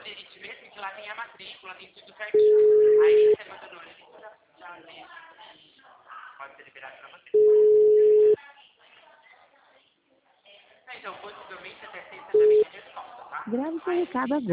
Poderite mesmo, que lá tem a matrícula, tem tudo certinho. Aí você manda no link, já lê. Pode ser liberado pra você. Então, possivelmente até sexta já vem a resposta, tá? Grave seu recado agora.